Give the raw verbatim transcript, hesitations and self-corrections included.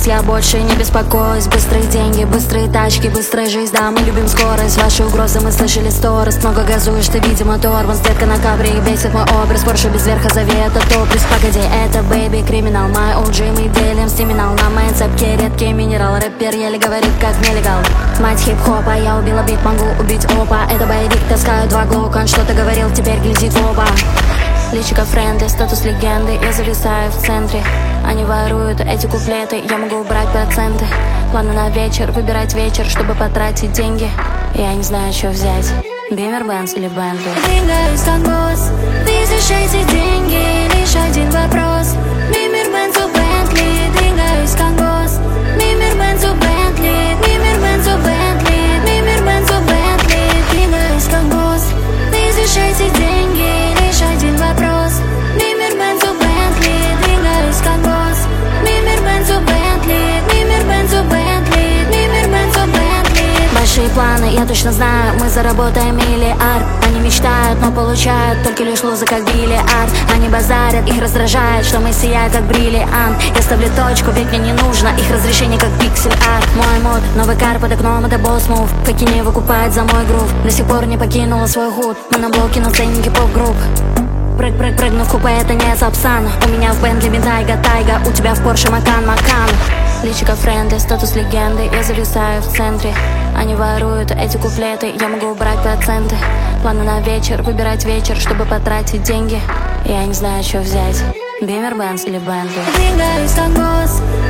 босс, я больше не беспокоюсь. Быстрые деньги, быстрые тачки, быстрая жизнь, да, мы любим скорость. Ваши угрозы мы слышали сто раз. Много газуешь, ты видимо тормоз. Детка на кабре, бесит мой образ. Порше без верха, зови это топлес. Погоди, это бэйби, криминал. My о джи, мы делим стиминал. На моей цепке редкий минерал. Рэпер еле говорит, как нелегал. Мать хип-хопа, я убила бит, могу убить опа. Это боевик, таскаю два глока. Он что-то говорил, теперь глядит в оба. Личико френды, статус легенды. Я зависаю в центре. Они воруют эти куплеты. Я могу убрать проценты. Планы на вечер, выбирать вечер, чтобы потратить деньги. Я не знаю, что взять. Бимер, Бенц или Бентли. Двигаюсь как босс. Видишь эти деньги, лишь один вопрос. Бимер, Бенц, Бентли. Двигаюсь как босс. Бимер, Бенц, Бентли. Бимер, Бенц, Бентли. Бимер, Бенц, Бентли. Двигаюсь как босс. Видишь эти деньги, лишь один вопрос. Бимер, Бенц, Бентли. Двигаюсь как босс. Бимер, Бенц, Бентли. Бимер, Бенц, Бентли. Бимер, Бенц, Бентли. Большие планы, я точно знаю, мы заработаем миллиард. Они мечтают, но получают только лишь лузы, как бильярд. Они базарят, их раздражает, что мы сияем, как бриллиант. Я ставлю точку, ведь мне не нужно их разрешение, как пиксель-арт. Мой мод, новый кар под окном, это босс-мув. Какие выкупает за мой грув. До сих пор не покинула свой худ. Мы на блоке на сценнике поп-групп. Прыг, прыг, прыгну в купе, это не Сапсан. У меня в Бентли Тайга, Тайга. У тебя в Порше Макан, Макан. Личико френды, статус легенды. Я зависаю в центре. Они воруют эти куплеты. Я могу убрать проценты. Планы на вечер, выбирать вечер, чтобы потратить деньги. Я не знаю, что взять. Бимер, Бенц или Бентли. Двигаюсь как босс.